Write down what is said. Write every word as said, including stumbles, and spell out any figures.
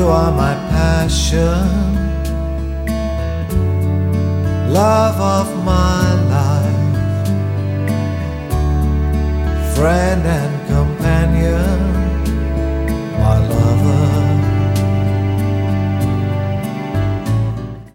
You are my passion, love of my life, friend and companion.